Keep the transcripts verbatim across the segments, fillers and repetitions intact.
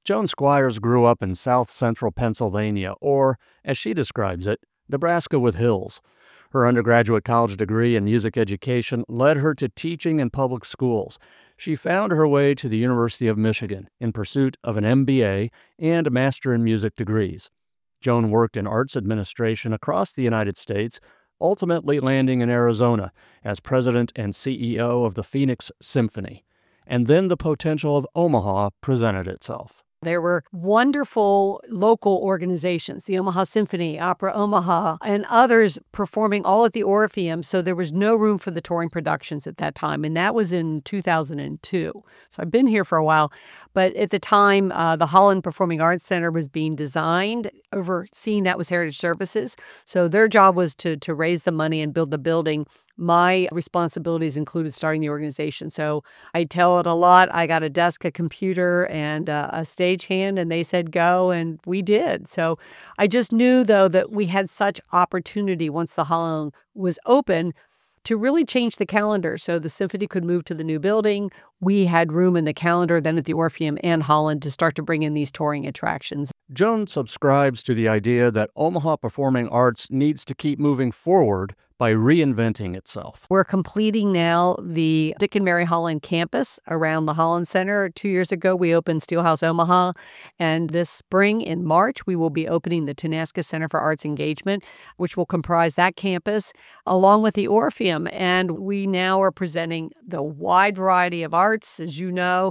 Joan Squires grew up in south central Pennsylvania, or, as she describes it, Nebraska with hills. Her undergraduate college degree in music education led her to teaching in public schools. She found her way to the University of Michigan in pursuit of an M B A and a Master in Music degrees. Joan worked in arts administration across the United States, ultimately landing in Arizona as president and C E O of the Phoenix Symphony. And then the potential of Omaha presented itself. There were wonderful local organizations, the Omaha Symphony, Opera Omaha, and others performing all at the Orpheum, so there was no room for the touring productions at that time, and that was in two thousand two. So I've been here for a while, but at the time, uh, the Holland Performing Arts Center was being designed. Overseeing that was Heritage Services, so their job was to, to raise the money and build the building. My responsibilities included starting the organization. So I tell it a lot. I got a desk, a computer, and uh, a stagehand, and they said go, and we did. So I just knew, though, that we had such opportunity once the Holland was open to really change the calendar so the symphony could move to the new building. We had room in the calendar then at the Orpheum and Holland to start to bring in these touring attractions. Joan subscribes to the idea that Omaha Performing Arts needs to keep moving forward by reinventing itself. We're completing now the Dick and Mary Holland campus around the Holland Center. Two years ago, we opened Steelhouse Omaha, and this spring in March, we will be opening the Tenaska Center for Arts Engagement, which will comprise that campus along with the Orpheum. And we now are presenting the wide variety of arts, as you know,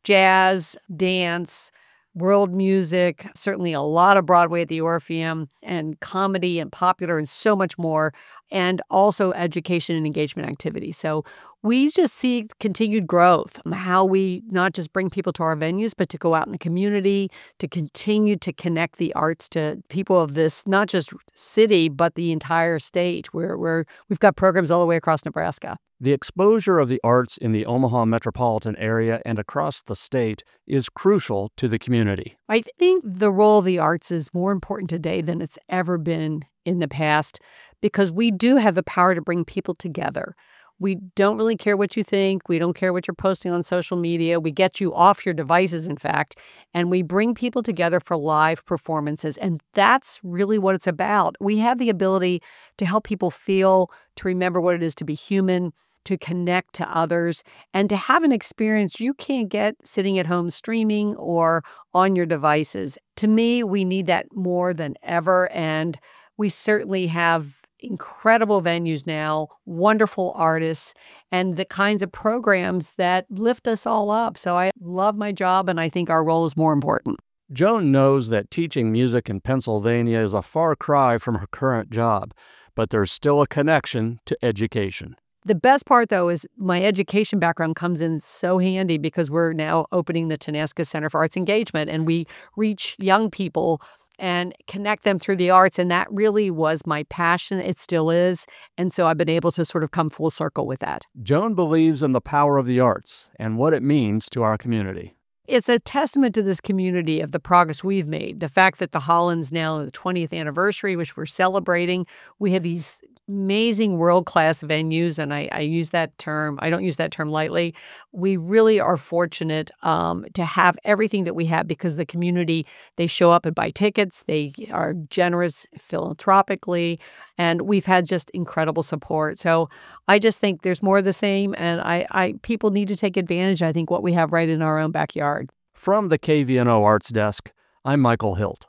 jazz, dance, world music, certainly a lot of Broadway at the Orpheum, and comedy and popular and so much more, and also education and engagement activities. So we just see continued growth, how we not just bring people to our venues, but to go out in the community, to continue to connect the arts to people of this, not just city, but the entire state, where we're, we've got programs all the way across Nebraska. The exposure of the arts in the Omaha metropolitan area and across the state is crucial to the community. I think the role of the arts is more important today than it's ever been in the past, because we do have the power to bring people together. We don't really care what you think. We don't care what you're posting on social media. We get you off your devices, in fact, and we bring people together for live performances. And that's really what it's about. We have the ability to help people feel, to remember what it is to be human, to connect to others, and to have an experience you can't get sitting at home streaming or on your devices. To me, we need that more than ever, and we certainly have incredible venues now, wonderful artists, and the kinds of programs that lift us all up. So I love my job, and I think our role is more important. Joan knows that teaching music in Pennsylvania is a far cry from her current job, but there's still a connection to education. The best part, though, is my education background comes in so handy, because we're now opening the Tenaska Center for Arts Engagement, and we reach young people and connect them through the arts. And that really was my passion. It still is. And so I've been able to sort of come full circle with that. Joan believes in the power of the arts and what it means to our community. It's a testament to this community of the progress we've made. The fact that the Holland's now the twentieth anniversary, which we're celebrating. We have these amazing world-class venues, and I, I use that term. I don't use that term lightly. We really are fortunate um, to have everything that we have, because the community, they show up and buy tickets. They are generous philanthropically, and we've had just incredible support. So I just think there's more of the same, and I, I people need to take advantage, I think, what we have right in our own backyard. From the K V N O Arts Desk, I'm Michael Hilt.